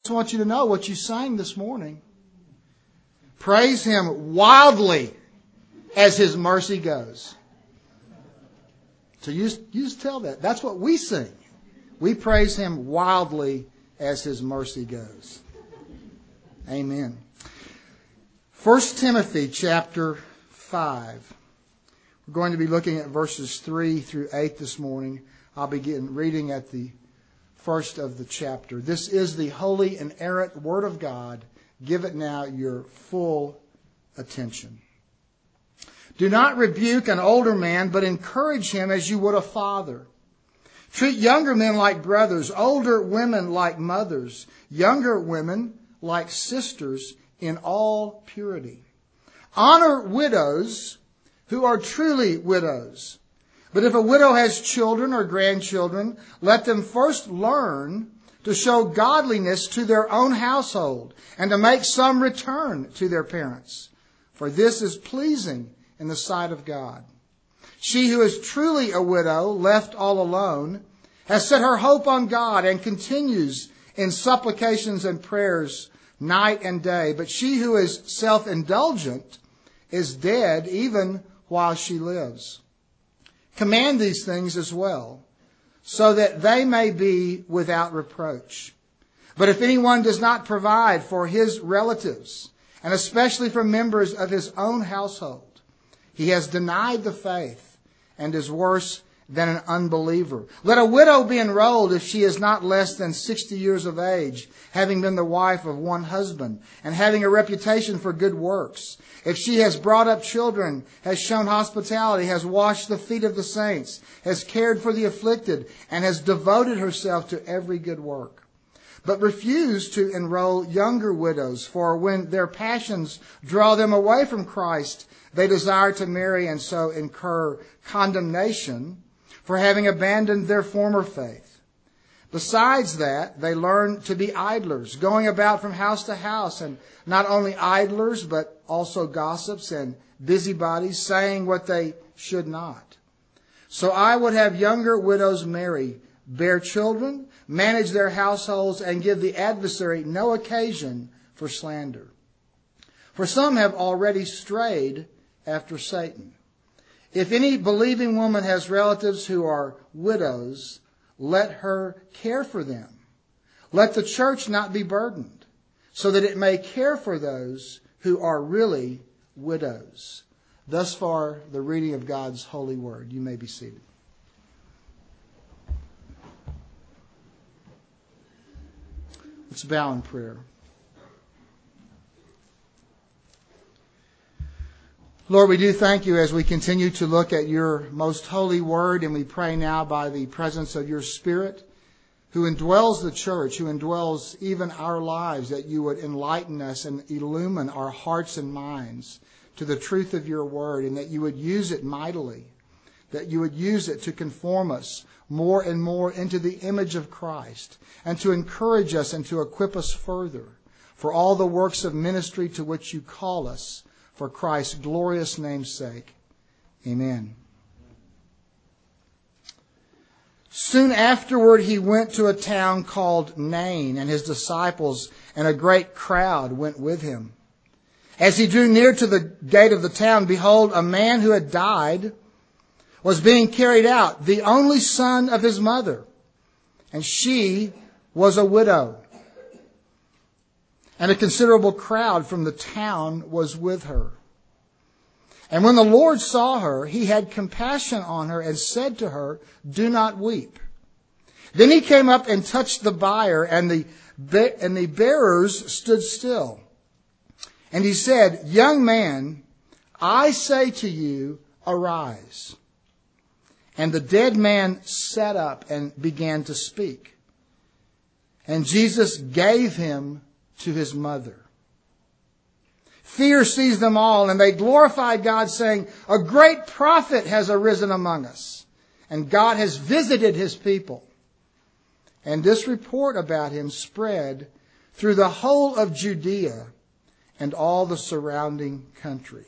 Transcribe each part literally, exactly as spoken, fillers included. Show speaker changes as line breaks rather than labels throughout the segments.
I want you to know what you sang this morning. Praise Him wildly as His mercy goes. So you just, you just tell that. That's what we sing. We praise Him wildly as His mercy goes. Amen. First Timothy chapter five. We're going to be looking at verses three through eight this morning. I'll begin reading at the first of the chapter. This is the holy, inerrant Word of God. Give it now your full attention. Do not rebuke an older man, but encourage him as you would a father. Treat younger men like brothers, older women like mothers, younger women like sisters in all purity. Honor widows who are truly widows. But if a widow has children or grandchildren, let them first learn to show godliness to their own household and to make some return to their parents. For this is pleasing in the sight of God. She who is truly a widow, left all alone, has set her hope on God and continues in supplications and prayers night and day. But she who is self-indulgent is dead even while she lives. Command these things as well, so that they may be without reproach. But if anyone does not provide for his relatives, and especially for members of his own household, he has denied the faith and is worse than an unbeliever. Let a widow be enrolled if she is not less than sixty years of age, having been the wife of one husband, and having a reputation for good works. If she has brought up children, has shown hospitality, has washed the feet of the saints, has cared for the afflicted, and has devoted herself to every good work. But refuse to enroll younger widows, for when their passions draw them away from Christ, they desire to marry and so incur condemnation for having abandoned their former faith. Besides that, they learn to be idlers, going about from house to house, and not only idlers, but also gossips and busybodies, saying what they should not. So I would have younger widows marry, bear children, manage their households, and give the adversary no occasion for slander. For some have already strayed after Satan. If any believing woman has relatives who are widows, let her care for them. Let the church not be burdened, so that it may care for those who are really widows. Thus far, the reading of God's holy word. You may be seated. Let's bow in prayer. Lord, we do thank you as we continue to look at your most holy word, and we pray now by the presence of your Spirit, who indwells the church, who indwells even our lives, that you would enlighten us and illumine our hearts and minds to the truth of your word, and that you would use it mightily, that you would use it to conform us more and more into the image of Christ, and to encourage us and to equip us further for all the works of ministry to which you call us, for Christ's glorious name's sake. Amen. Soon afterward he went to a town called Nain, and his disciples and a great crowd went with him. As he drew near to the gate of the town, behold, a man who had died was being carried out, the only son of his mother, and she was a widow. And a considerable crowd from the town was with her. And when the Lord saw her, he had compassion on her and said to her, "Do not weep." Then he came up and touched the bier, and the, and the bearers stood still. And he said, "Young man, I say to you, arise." And the dead man sat up and began to speak. And Jesus gave him to his mother. Fear seized them all, and they glorified God, saying, "A great prophet has arisen among us, and God has visited his people." And this report about him spread through the whole of Judea and all the surrounding country.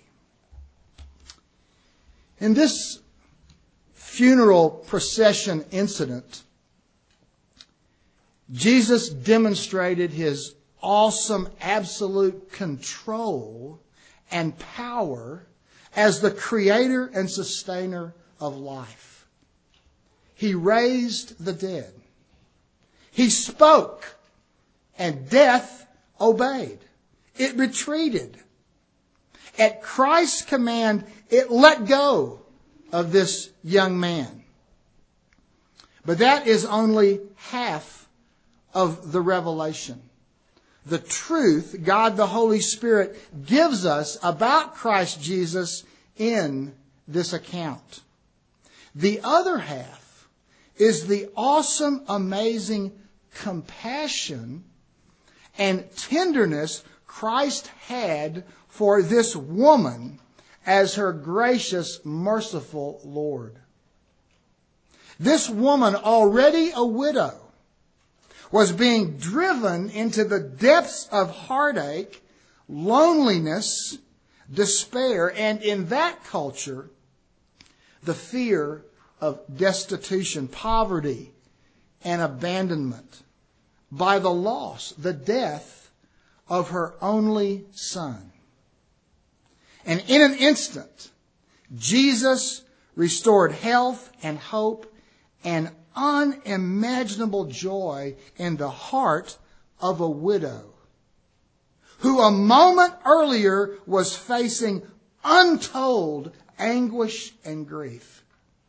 In this funeral procession incident, Jesus demonstrated his awesome absolute control and power as the creator and sustainer of life. He raised the dead. He spoke, and death obeyed. It retreated. At Christ's command, it let go of this young man. But that is only half of the revelation. The truth God the Holy Spirit gives us about Christ Jesus in this account. The other half is the awesome, amazing compassion and tenderness Christ had for this woman as her gracious, merciful Lord. This woman, already a widow, was being driven into the depths of heartache, loneliness, despair, and in that culture, the fear of destitution, poverty, and abandonment by the loss, the death of her only son. And in an instant, Jesus restored health and hope and unimaginable joy in the heart of a widow who a moment earlier was facing untold anguish and grief.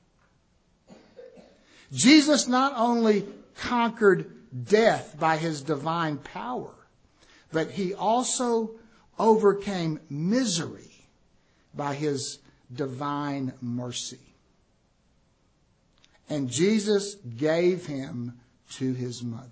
Jesus not only conquered death by his divine power, but he also overcame misery by his divine mercy. And Jesus gave him to his mother.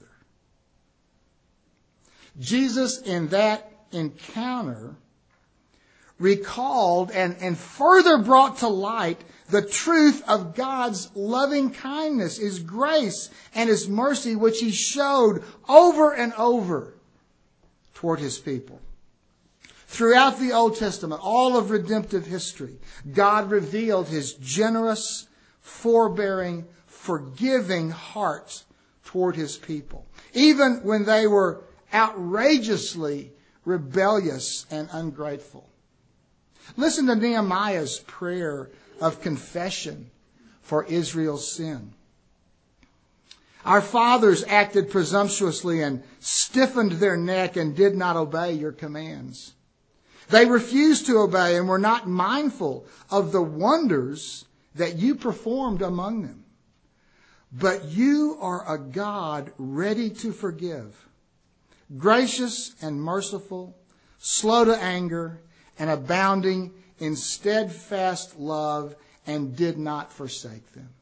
Jesus, in that encounter, recalled and, and further brought to light the truth of God's loving kindness, his grace, and his mercy, which he showed over and over toward his people. Throughout the Old Testament, all of redemptive history, God revealed his generous, forbearing, forgiving heart toward his people, even when they were outrageously rebellious and ungrateful. Listen to Nehemiah's prayer of confession for Israel's sin. Our fathers acted presumptuously and stiffened their neck and did not obey your commands. They refused to obey and were not mindful of the wonders that you performed among them. But you are a God ready to forgive, gracious and merciful, slow to anger, and abounding in steadfast love, and did not forsake them.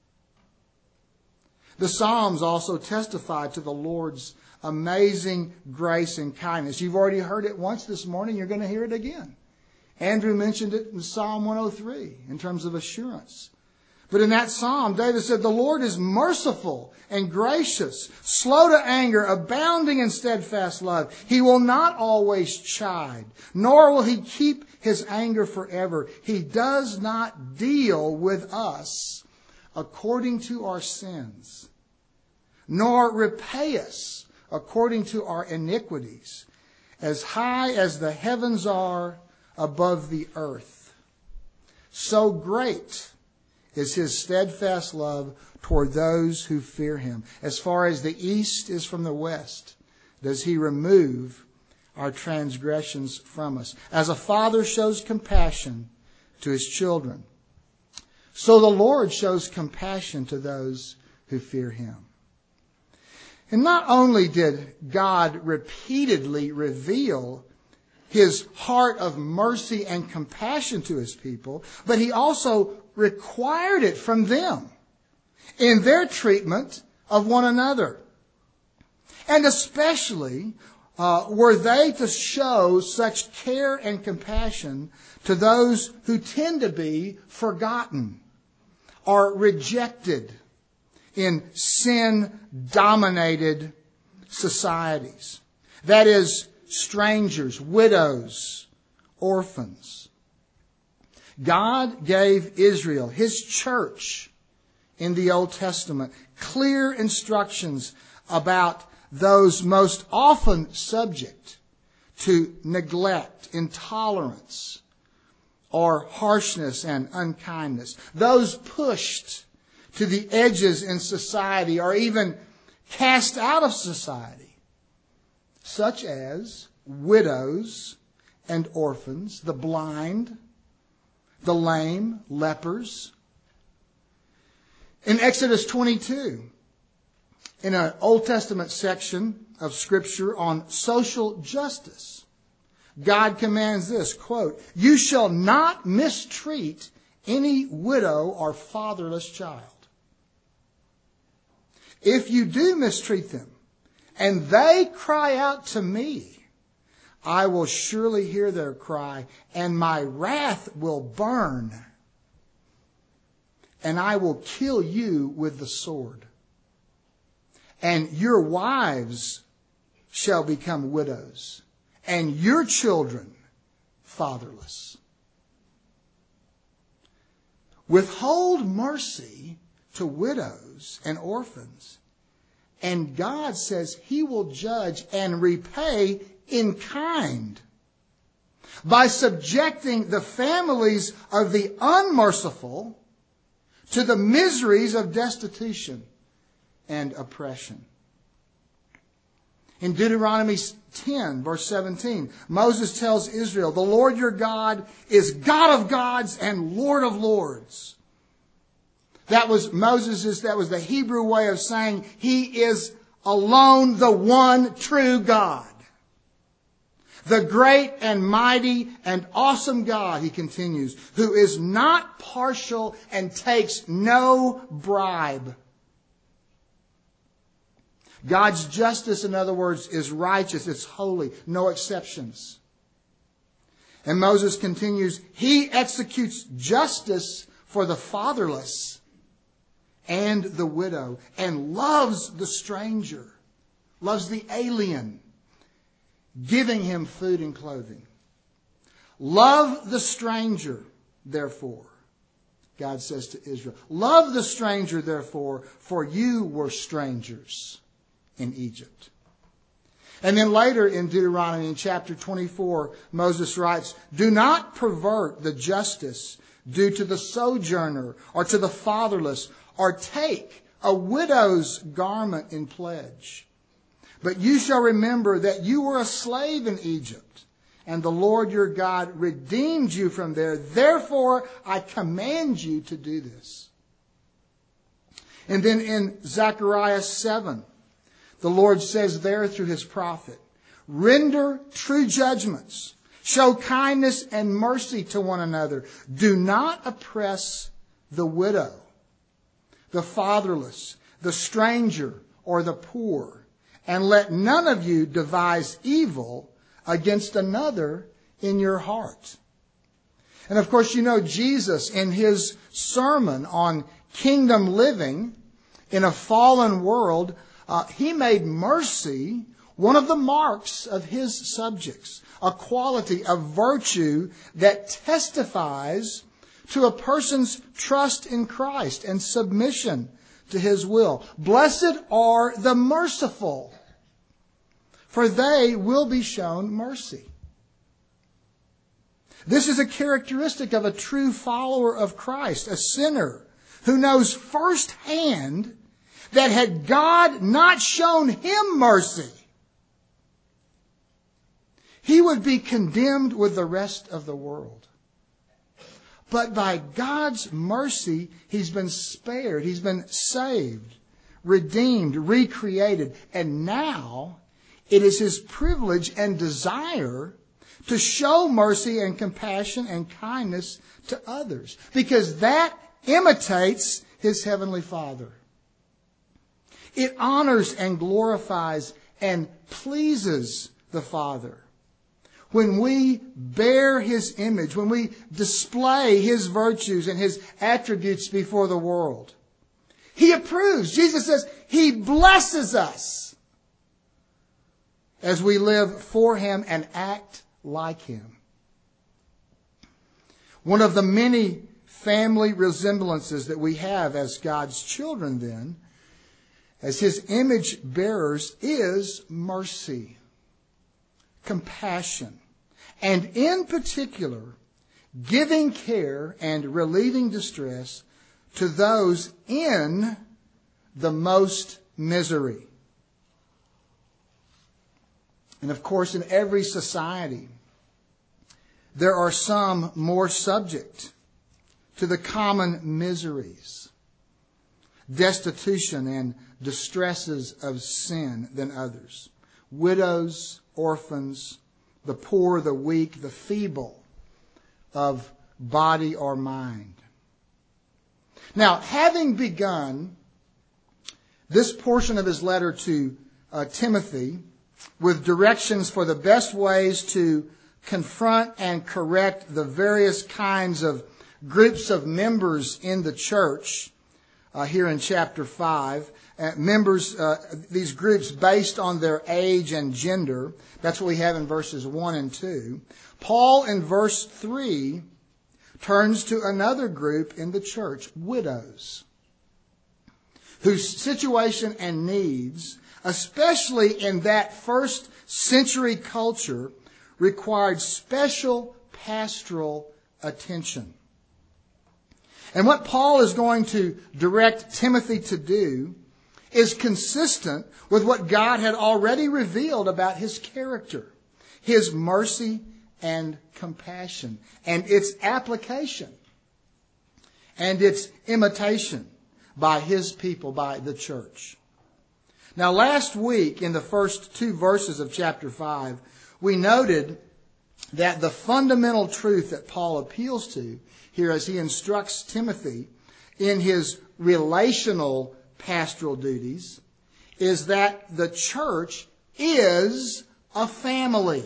The Psalms also testify to the Lord's amazing grace and kindness. You've already heard it once this morning. You're going to hear it again. Andrew mentioned it in Psalm one oh three in terms of assurance. But in that psalm, David said, the Lord is merciful and gracious, slow to anger, abounding in steadfast love. He will not always chide, nor will he keep his anger forever. He does not deal with us according to our sins, nor repay us according to our iniquities. As high as the heavens are above the earth, so great is his steadfast love toward those who fear him. As far as the east is from the west, does he remove our transgressions from us. As a father shows compassion to his children, so the Lord shows compassion to those who fear him. And not only did God repeatedly reveal his heart of mercy and compassion to his people, but he also required it from them in their treatment of one another. And especially uh, were they to show such care and compassion to those who tend to be forgotten or rejected in sin-dominated societies. That is, strangers, widows, orphans. God gave Israel, his church in the Old Testament, clear instructions about those most often subject to neglect, intolerance, or harshness and unkindness. Those pushed to the edges in society or even cast out of society, such as widows and orphans, the blind, the lame, lepers. In Exodus twenty-two, in an Old Testament section of Scripture on social justice, God commands this, quote, "You shall not mistreat any widow or fatherless child. If you do mistreat them, and they cry out to me, I will surely hear their cry, and my wrath will burn, and I will kill you with the sword. And your wives shall become widows, and your children fatherless." Withhold mercy to widows and orphans, and God says He will judge and repay in kind by subjecting the families of the unmerciful to the miseries of destitution and oppression. In Deuteronomy ten, verse seventeen, Moses tells Israel, "The Lord your God is God of gods and Lord of lords." That was Moses's, that was the Hebrew way of saying He is alone the one true God. The great and mighty and awesome God, he continues, who is not partial and takes no bribe. God's justice, in other words, is righteous, it's holy, no exceptions. And Moses continues, He executes justice for the fatherless and the widow, and loves the stranger, loves the alien, giving him food and clothing. Love the stranger, therefore, God says to Israel. Love the stranger, therefore, for you were strangers in Egypt. And then later in Deuteronomy, in chapter twenty-four, Moses writes, "Do not pervert the justice due to the sojourner or to the fatherless, or take a widow's garment in pledge. But you shall remember that you were a slave in Egypt, and the Lord your God redeemed you from there. Therefore, I command you to do this." And then in Zechariah seven, the Lord says there through His prophet, "Render true judgments, show kindness and mercy to one another. Do not oppress the widow, the fatherless, the stranger, or the poor, and let none of you devise evil against another in your heart." And of course, you know, Jesus in His sermon on kingdom living in a fallen world, uh, He made mercy one of the marks of His subjects, a quality of virtue that testifies to a person's trust in Christ and submission to His will. "Blessed are the merciful, for they will be shown mercy." This is a characteristic of a true follower of Christ, a sinner who knows firsthand that had God not shown him mercy, he would be condemned with the rest of the world. But by God's mercy, he's been spared. He's been saved, redeemed, recreated. And now it is his privilege and desire to show mercy and compassion and kindness to others, because that imitates his heavenly Father. It honors and glorifies and pleases the Father when we bear His image, when we display His virtues and His attributes before the world. He approves. Jesus says He blesses us as we live for Him and act like Him. One of the many family resemblances that we have as God's children then, as his image bearers is mercy, compassion, and in particular, giving care and relieving distress to those in the most misery. And of course, in every society, there are some more subject to the common miseries, destitution, and distresses of sin than others. Widows, orphans, the poor, the weak, the feeble of body or mind. Now, having begun this portion of his letter to uh, Timothy with directions for the best ways to confront and correct the various kinds of groups of members in the church, uh, here in chapter five, uh, members, uh, these groups based on their age and gender. That's what we have in verses one and two. Paul in verse three turns to another group in the church, widows, whose situation and needs, especially in that first century culture, required special pastoral attention. And what Paul is going to direct Timothy to do is consistent with what God had already revealed about his character, his mercy and compassion, and its application and its imitation by his people, by the church. Now, last week, in the first two verses of chapter five, we noted that the fundamental truth that Paul appeals to here as he instructs Timothy in his relational pastoral duties is that the church is a family.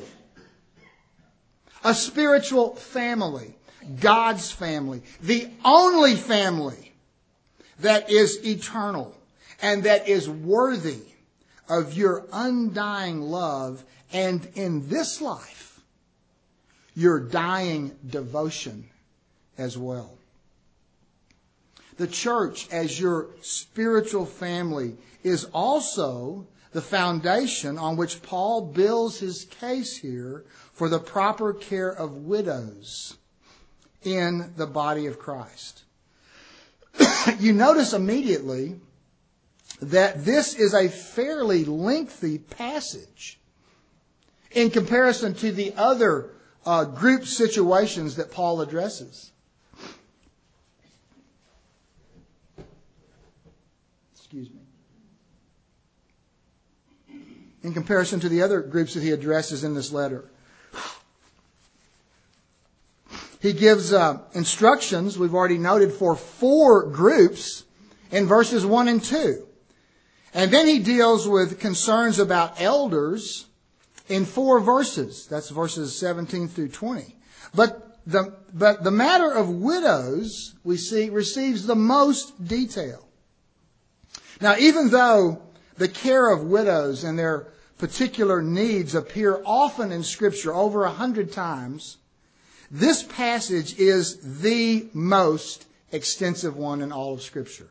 A spiritual family. God's family. The only family that is eternal and that is worthy of your undying love, and in this life, your dying devotion as well. The church, as your spiritual family, is also the foundation on which Paul builds his case here for the proper care of widows in the body of Christ. You notice immediately that this is a fairly lengthy passage in comparison to the other uh, group situations that Paul addresses. Excuse me. In comparison to the other groups that he addresses in this letter. He gives uh, instructions, we've already noted, for four groups in verses one and two. And then he deals with concerns about elders in four verses. That's verses seventeen through twenty. But the, but the matter of widows, we see, receives the most detail. Now, even though the care of widows and their particular needs appear often in Scripture, over a hundred times, this passage is the most extensive one in all of Scripture.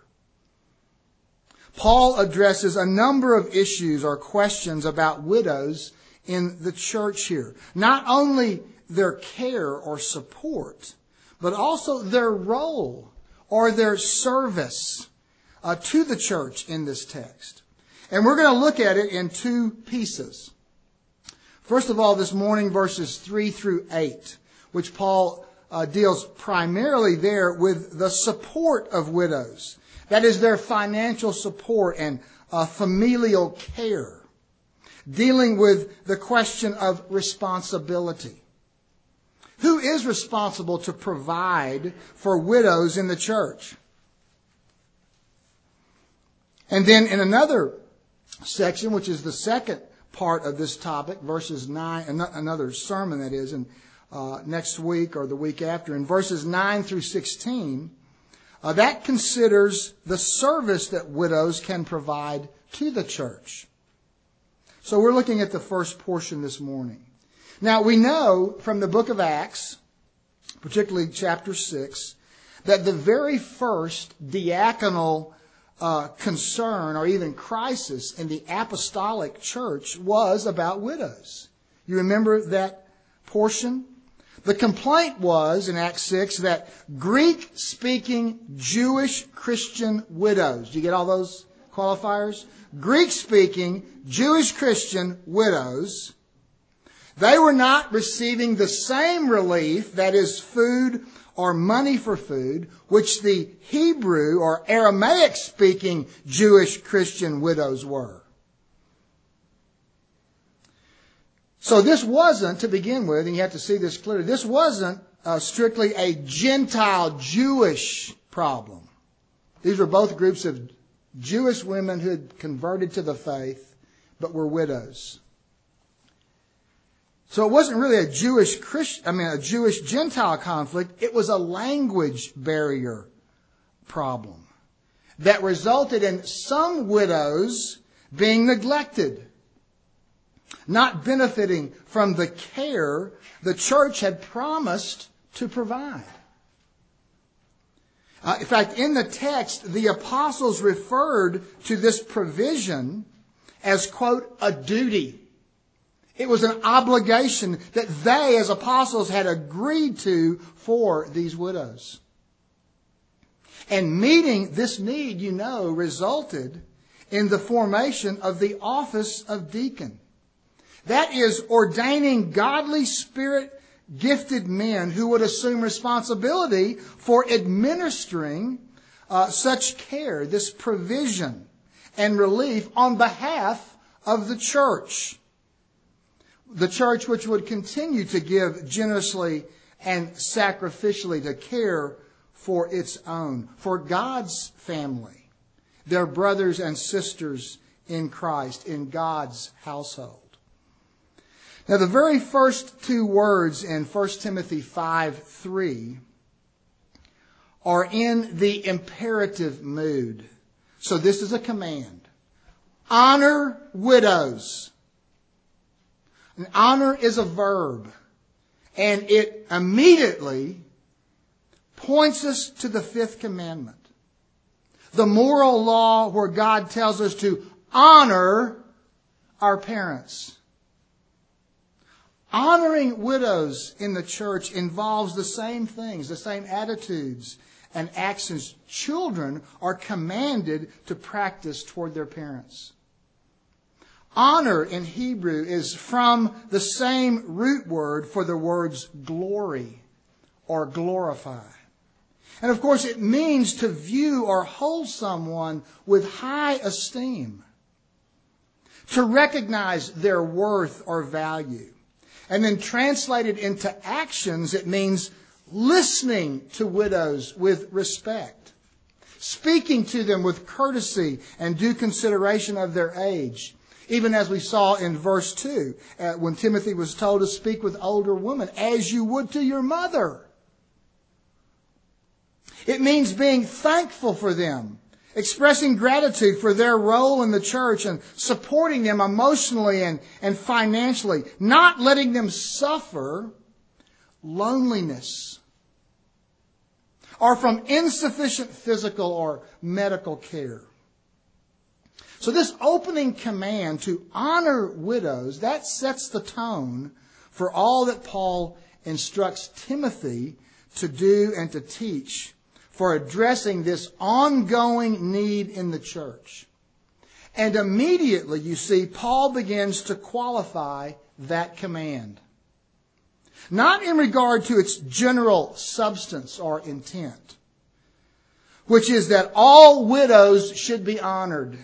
Paul addresses a number of issues or questions about widows in the church here. Not only their care or support, but also their role or their service uh, to the church in this text. And we're going to look at it in two pieces. First of all, this morning, verses three through eight, which Paul uh, deals primarily there with the support of widows. That is, their financial support and uh, familial care. Dealing with the question of responsibility. Who is responsible to provide for widows in the church? And then in another section, which is the second part of this topic, verses nine, another sermon that is, in uh, next week or the week after, in verses nine through sixteen, uh, that considers the service that widows can provide to the church. So we're looking at the first portion this morning. Now, we know from the book of Acts, particularly chapter six, that the very first diaconal uh, concern or even crisis in the apostolic church was about widows. You remember that portion? The complaint was, in Acts six, that Greek-speaking Jewish Christian widows, do you get all those qualifiers? Greek-speaking Jewish Christian widows, they were not receiving the same relief, that is food or money for food, which the Hebrew or Aramaic-speaking Jewish Christian widows were. So this wasn't, to begin with, and you have to see this clearly, this wasn't uh, strictly a Gentile Jewish problem. These were both groups of Jewish women who had converted to the faith, but were widows. So it wasn't really a Jewish Christian, I mean a Jewish Gentile conflict. It was a language barrier problem that resulted in some widows being neglected, not benefiting from the care the church had promised to provide. Uh, in fact, in the text, the apostles referred to this provision as, quote, a duty. It was an obligation that they, as apostles, had agreed to for these widows. And meeting this need, you know, resulted in the formation of the office of deacon. That is, ordaining godly Spirit-gifted men who would assume responsibility for administering uh, such care, this provision and relief on behalf of the church. The church which would continue to give generously and sacrificially to care for its own, for God's family, their brothers and sisters in Christ, in God's household. Now, the very first two words in First Timothy five three are in the imperative mood. So this is a command. Honor widows. And honor is a verb. And it immediately points us to the fifth commandment. The moral law where God tells us to honor our parents. Honoring widows in the church involves the same things, the same attitudes and actions children are commanded to practice toward their parents. Honor in Hebrew is from the same root word for the words glory or glorify. And of course it means to view or hold someone with high esteem, to recognize their worth or value. And then translated into actions, it means listening to widows with respect, speaking to them with courtesy and due consideration of their age. Even as we saw in verse two, uh, when Timothy was told to speak with older women, as you would to your mother. It means being thankful for them, expressing gratitude for their role in the church and supporting them emotionally and, and financially, not letting them suffer loneliness or from insufficient physical or medical care. So this opening command to honor widows, that sets the tone for all that Paul instructs Timothy to do and to teach for addressing this ongoing need in the church. And immediately, you see, Paul begins to qualify that command. Not in regard to its general substance or intent, which is that all widows should be honored,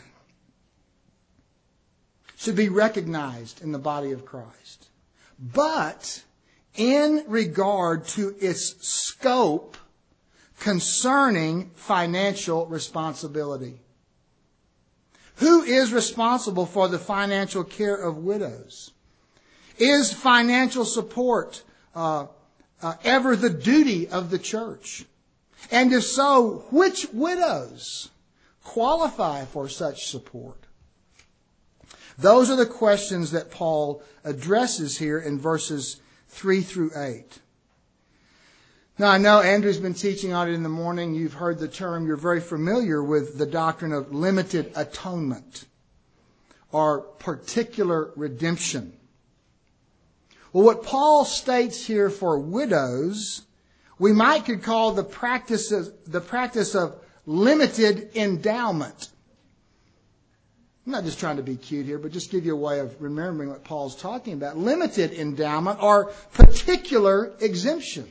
should be recognized in the body of Christ, but in regard to its scope concerning financial responsibility. Who is responsible for the financial care of widows? Is financial support uh, uh, ever the duty of the church? And if so, which widows qualify for such support? Those are the questions that Paul addresses here in verses three through eight. Now, I know Andrew's been teaching on it in the morning. You've heard the term. You're very familiar with the doctrine of limited atonement or particular redemption. Well, what Paul states here for widows, we might could call the practice of, the practice of limited endowment. I'm not just trying to be cute here, but just give you a way of remembering what Paul's talking about. Limited endowment or particular exemption.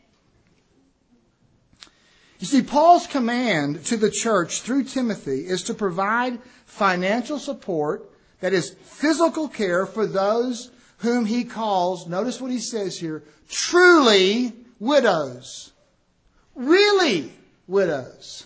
You see, Paul's command to the church through Timothy is to provide financial support, that is, physical care for those whom he calls, notice what he says here, truly widows. Really widows.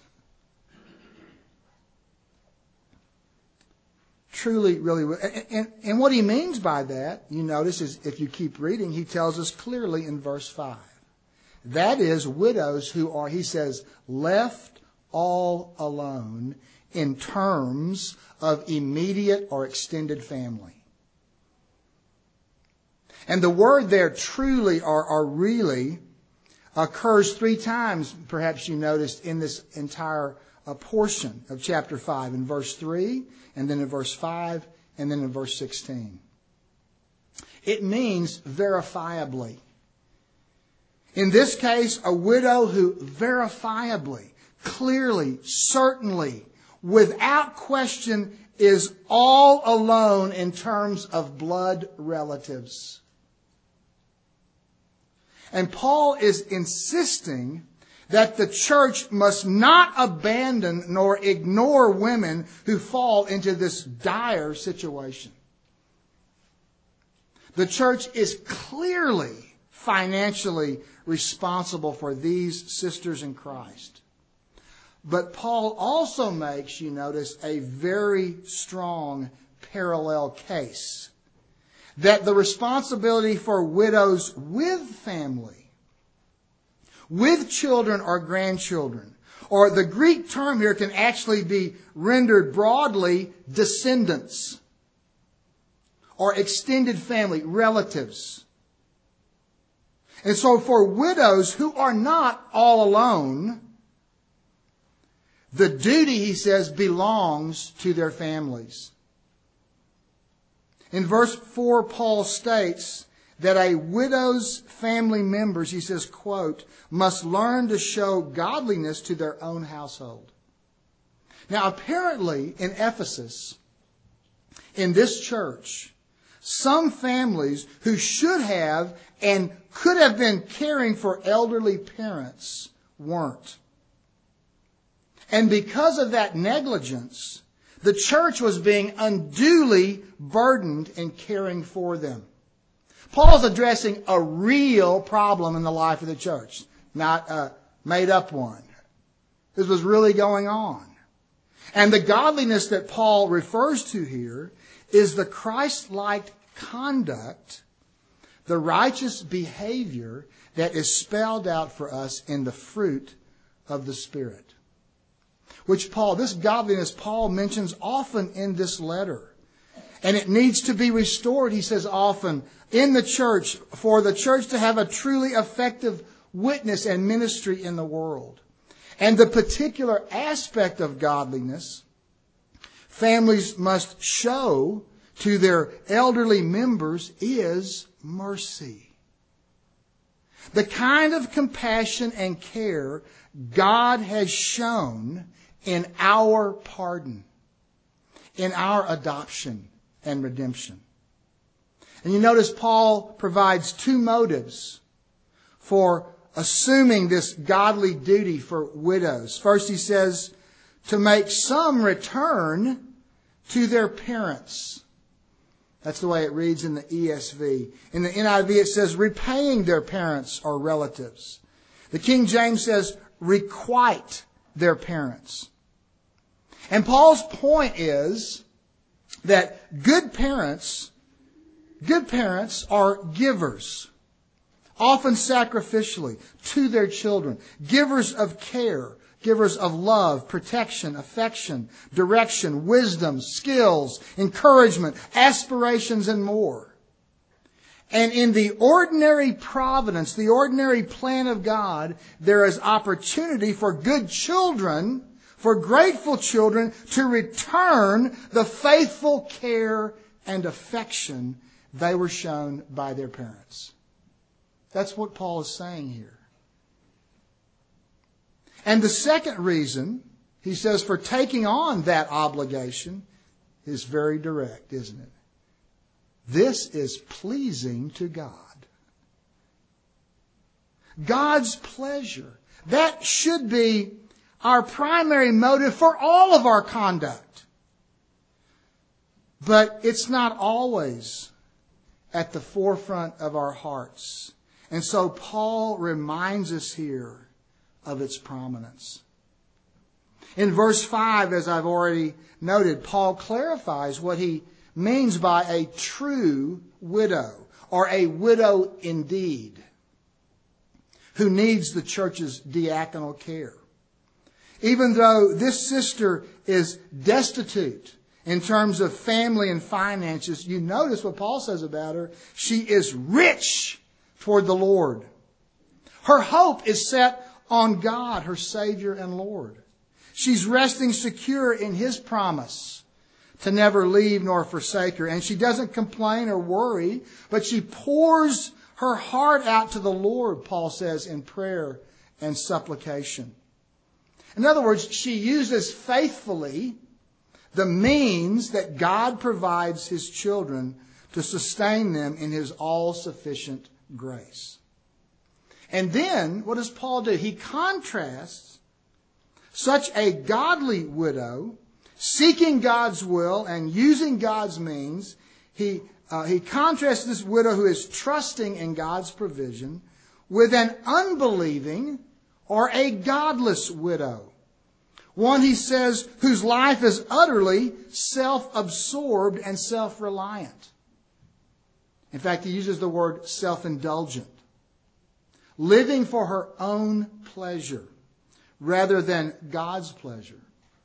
Truly, really. And, and, and what he means by that, you notice, is if you keep reading, he tells us clearly in verse five. That is, widows who are, he says, left all alone in terms of immediate or extended family. And the word there, truly or, or really, occurs three times, perhaps you noticed, in this entire uh, portion of chapter five. In verse three, and then in verse five, and then in verse sixteen. It means verifiably. In this case, a widow who verifiably, clearly, certainly, without question, is all alone in terms of blood relatives. And Paul is insisting that the church must not abandon nor ignore women who fall into this dire situation. The church is clearly financially responsible for these sisters in Christ. But Paul also makes, you notice, a very strong parallel case that the responsibility for widows with family, with children or grandchildren, or the Greek term here can actually be rendered broadly descendants or extended family, relatives. And so for widows who are not all alone, the duty, he says, belongs to their families. In verse four, Paul states that a widow's family members, he says, quote, must learn to show godliness to their own household. Now, apparently in Ephesus, in this church, some families who should have and could have been caring for elderly parents weren't. And because of that negligence, the church was being unduly burdened in caring for them. Paul's addressing a real problem in the life of the church, not a made-up one. This was really going on. And the godliness that Paul refers to here is the Christ-like conduct, the righteous behavior that is spelled out for us in the fruit of the Spirit. Which Paul, this godliness Paul mentions often in this letter. And it needs to be restored, he says often, in the church, for the church to have a truly effective witness and ministry in the world. And the particular aspect of godliness families must show to their elderly members is mercy. The kind of compassion and care God has shown in our pardon, in our adoption and redemption. And you notice Paul provides two motives for assuming this godly duty for widows. First, he says, to make some return to their parents. That's the way it reads in the E S V. In the N I V it says, repaying their parents or relatives. The King James says, requite their parents. And Paul's point is that good parents, good parents are givers, often sacrificially, to their children. Givers of care, givers of love, protection, affection, direction, wisdom, skills, encouragement, aspirations, and more. And in the ordinary providence, the ordinary plan of God, there is opportunity for good children, for grateful children, to return the faithful care and affection they were shown by their parents. That's what Paul is saying here. And the second reason, he says, for taking on that obligation is very direct, isn't it? This is pleasing to God. God's pleasure. That should be our primary motive for all of our conduct. But it's not always at the forefront of our hearts. And so Paul reminds us here of its prominence. In verse five, as I've already noted, Paul clarifies what he means by a true widow, or a widow indeed, who needs the church's diaconal care. Even though this sister is destitute in terms of family and finances, you notice what Paul says about her. She is rich toward the Lord. Her hope is set on God, her Savior and Lord. She's resting secure in His promise to never leave nor forsake her. And she doesn't complain or worry, but she pours her heart out to the Lord, Paul says, in prayer and supplication. In other words, she uses faithfully the means that God provides His children to sustain them in His all-sufficient grace. And then, what does Paul do? He contrasts such a godly widow, seeking God's will and using God's means. He, uh, he contrasts this widow who is trusting in God's provision with an unbelieving or a godless widow. One, he says, whose life is utterly self-absorbed and self-reliant. In fact, he uses the word self-indulgent. Living for her own pleasure rather than God's pleasure.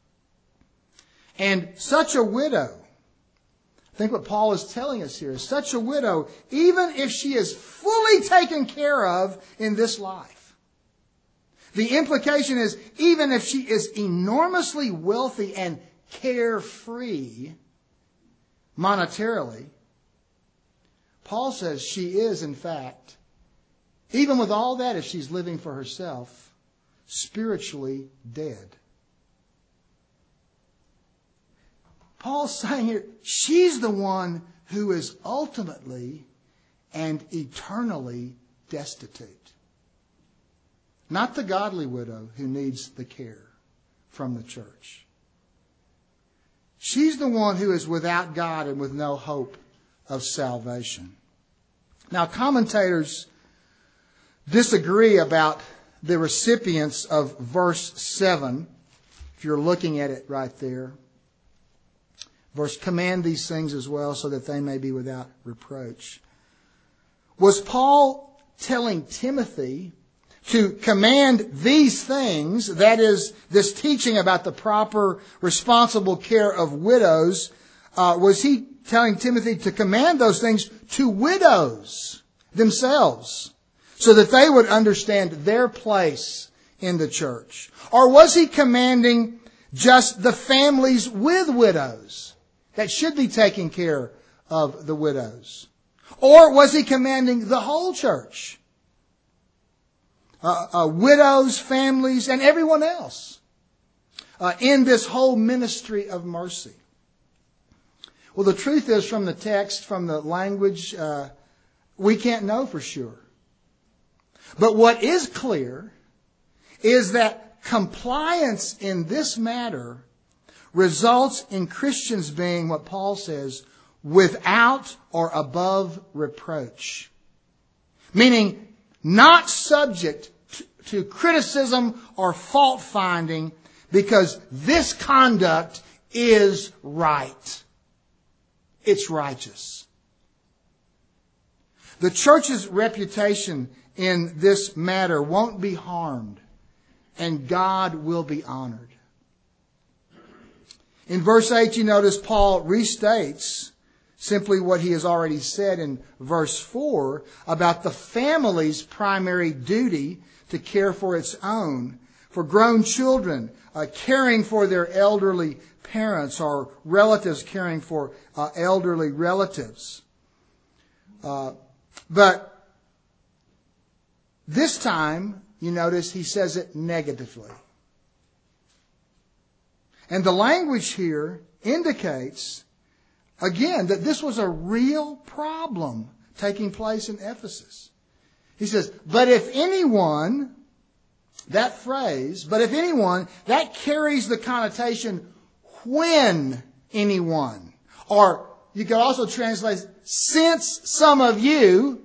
And such a widow, I think what Paul is telling us here, is such a widow, even if she is fully taken care of in this life, the implication is, even if she is enormously wealthy and carefree monetarily, Paul says she is, in fact, even with all that, if she's living for herself, spiritually dead. Paul's saying here, she's the one who is ultimately and eternally destitute. Not the godly widow who needs the care from the church. She's the one who is without God and with no hope of salvation. Now, commentators disagree about the recipients of verse seven. If you're looking at it right there. Verse, command these things as well so that they may be without reproach. Was Paul telling Timothy to command these things, that is, this teaching about the proper, responsible care of widows, uh, was he telling Timothy to command those things to widows themselves so that they would understand their place in the church? Or was he commanding just the families with widows that should be taking care of the widows? Or was he commanding the whole church? Uh, uh, widows, families, and everyone else uh, in this whole ministry of mercy. Well, the truth is, from the text, from the language, uh, we can't know for sure. But what is clear is that compliance in this matter results in Christians being, what Paul says, without or above reproach. Meaning, not subject to, to criticism or fault finding because this conduct is right. It's righteous. The church's reputation in this matter won't be harmed, and God will be honored. In verse eight, you notice Paul restates simply what he has already said in verse four about the family's primary duty to care for its own. For grown children, uh, caring for their elderly parents, or relatives caring for uh, elderly relatives. Uh, but this time, you notice he says it negatively. And the language here indicates, again, that this was a real problem taking place in Ephesus. He says, but if anyone, that phrase, but if anyone, that carries the connotation when anyone. Or you could also translate, since some of you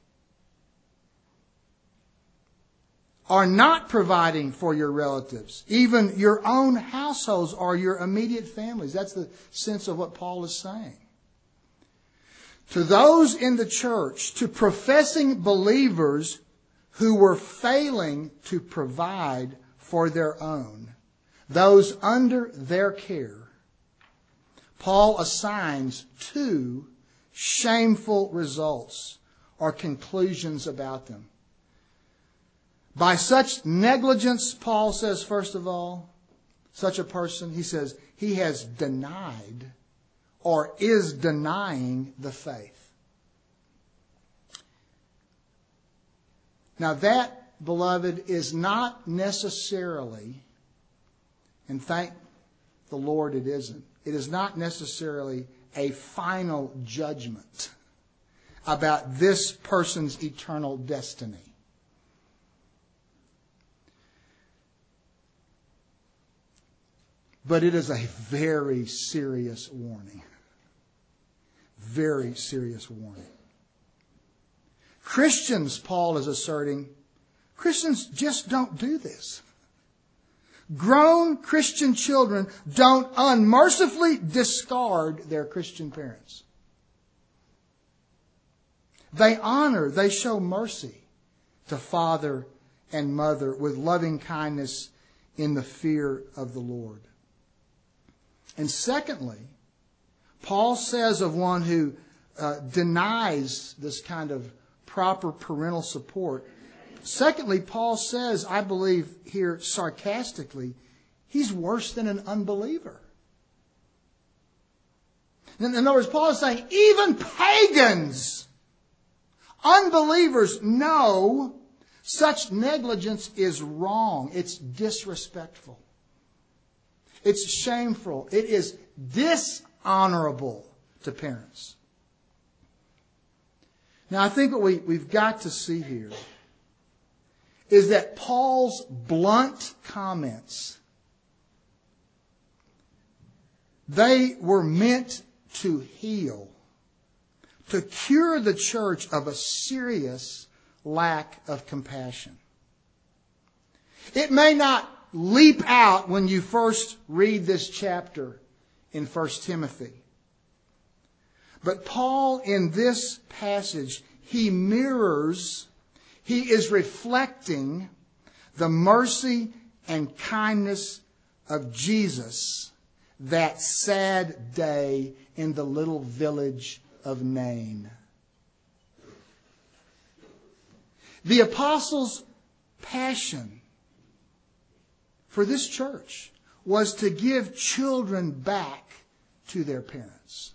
are not providing for your relatives, even your own households or your immediate families. That's the sense of what Paul is saying. To those in the church, to professing believers who were failing to provide for their own, those under their care, Paul assigns two shameful results or conclusions about them. By such negligence, Paul says, first of all, such a person, he says, he has denied or is denying the faith. Now that, beloved, is not necessarily, and thank the Lord it isn't, it is not necessarily a final judgment about this person's eternal destiny. But it is a very serious warning. Very serious warning. Christians, Paul is asserting, Christians just don't do this. Grown Christian children don't unmercifully discard their Christian parents. They honor, they show mercy to father and mother with loving kindness in the fear of the Lord. And secondly, Paul says of one who uh, denies this kind of proper parental support, secondly, Paul says, I believe here sarcastically, he's worse than an unbeliever. In other words, Paul is saying even pagans, unbelievers know such negligence is wrong. It's disrespectful. It's shameful. It is dishonorable to parents. Now, I think what we, we've got to see here is that Paul's blunt comments, they were meant to heal, to cure the church of a serious lack of compassion. It may not leap out when you first read this chapter in First Timothy. But Paul, in this passage, he mirrors, he is reflecting the mercy and kindness of Jesus that sad day in the little village of Nain. The apostles' passion for this church was to give children back to their parents.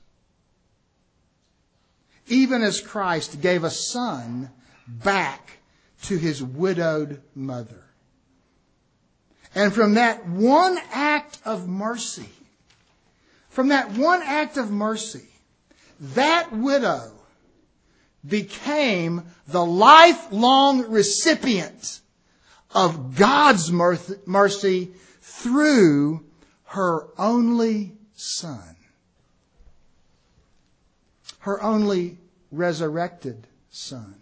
Even as Christ gave a son back to his widowed mother. And from that one act of mercy, from that one act of mercy, that widow became the lifelong recipient of God's mercy through her only son. Her only resurrected son.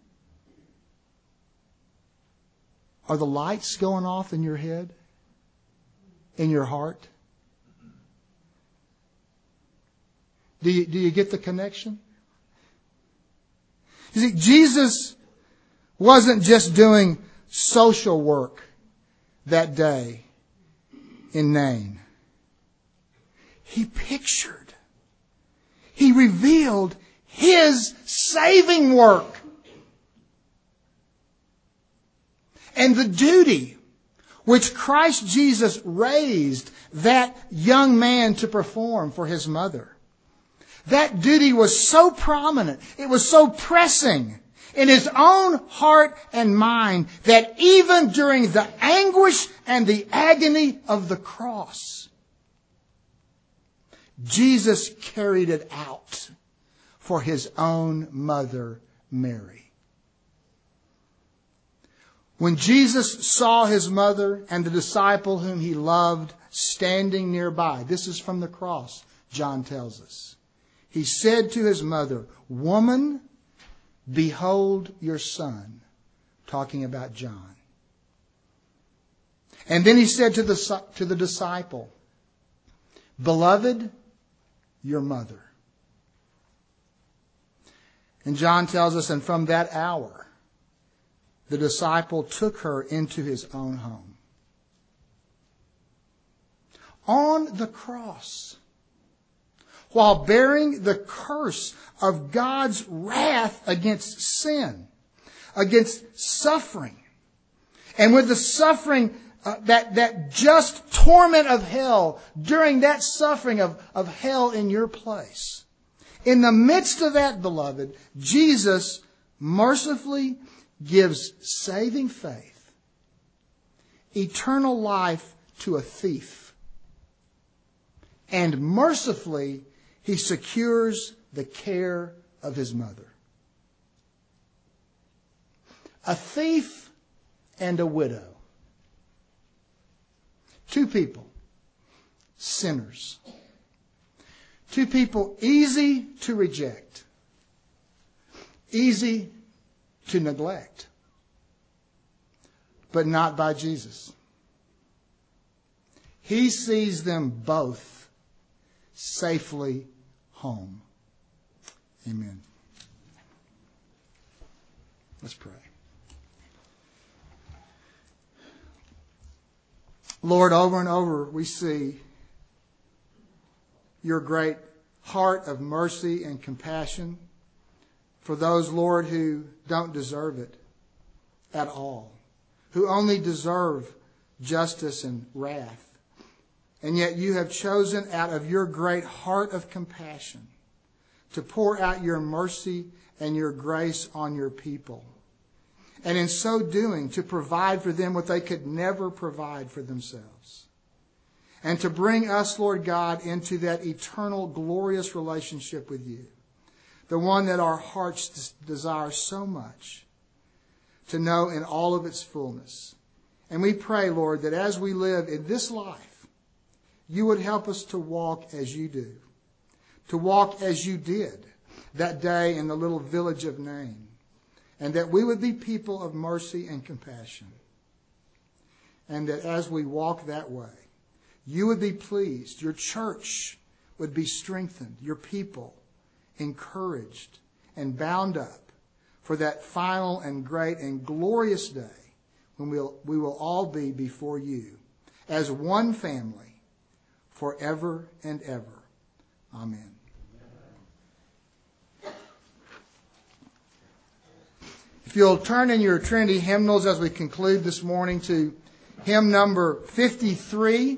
Are the lights going off in your head? In your heart? Do you, do you get the connection? You see, Jesus wasn't just doing social work that day in Nain. He pictured, He revealed His saving work. And the duty which Christ Jesus raised that young man to perform for his mother. That duty was so prominent, it was so pressing in his own heart and mind that even during the anguish and the agony of the cross, Jesus carried it out for His own mother, Mary. When Jesus saw His mother and the disciple whom He loved standing nearby, this is from the cross, John tells us. He said to His mother, "Woman, behold your son," talking about John. And then He said to the, to the disciple, "Beloved, your mother." And John tells us, and from that hour, the disciple took her into his own home. On the cross, while bearing the curse of God's wrath against sin, against suffering, and with the suffering, uh, that, that just torment of hell, during that suffering of, of hell in your place. In the midst of that, beloved, Jesus mercifully gives saving faith, eternal life to a thief, and mercifully He secures the care of his mother. A thief and a widow. Two people, sinners. Two people easy to reject, easy to neglect, but not by Jesus. He sees them both safely home. Amen. Let's pray. Lord, over and over we see your great heart of mercy and compassion for those, Lord, who don't deserve it at all, who only deserve justice and wrath. And yet you have chosen out of your great heart of compassion to pour out your mercy and your grace on your people. And in so doing, to provide for them what they could never provide for themselves. And to bring us, Lord God, into that eternal, glorious relationship with you. The one that our hearts desire so much to know in all of its fullness. And we pray, Lord, that as we live in this life, you would help us to walk as you do. To walk as you did that day in the little village of Nain. And that we would be people of mercy and compassion. And that as we walk that way, you would be pleased. Your church would be strengthened. Your people encouraged and bound up for that final and great and glorious day when we'll, we will all be before you as one family forever and ever. Amen. If you'll turn in your Trinity hymnals as we conclude this morning to hymn number fifty-three.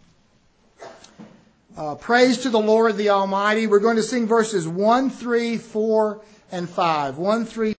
Uh, Praise to the Lord the Almighty. We're going to sing verses one, three, four, and five. one, three,